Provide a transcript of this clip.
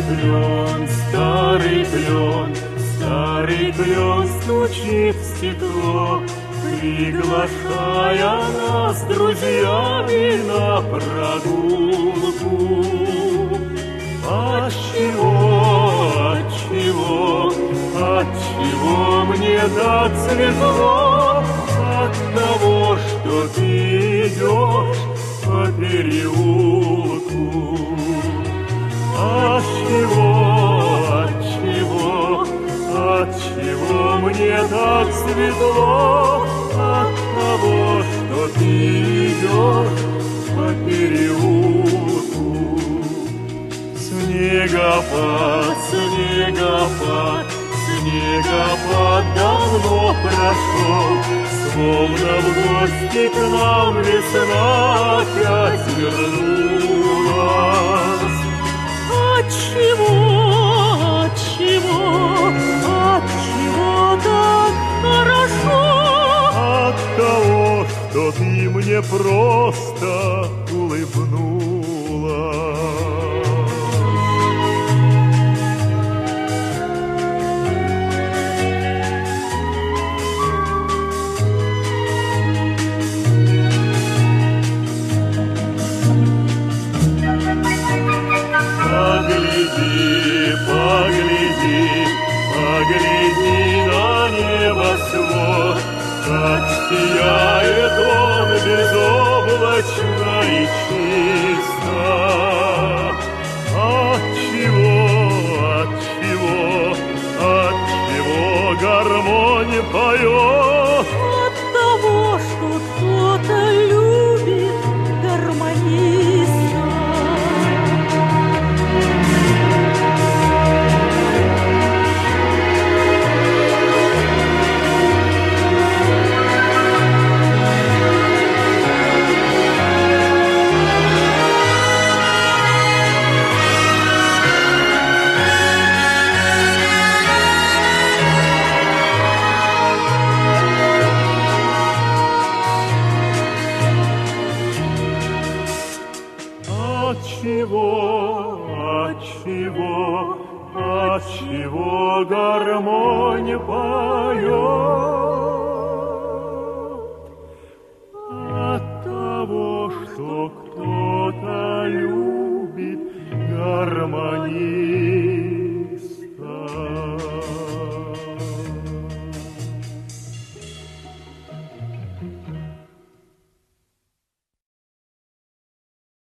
старый клен стучит в стекло, приглашая нас с друзьями на прогулку. Отчего мне так светло? От того, что ты идешь по переулку. Отчего мне так светло? От того, что ты идешь по переулку. Снегопад давно прошел, словно в гости к нам весна опять вернулась. Отчего так хорошо? От того, что ты мне просто улыбнулась. Погляди на небосвод, как сияет он безоблачно и чисто. Отчего гармонь поет?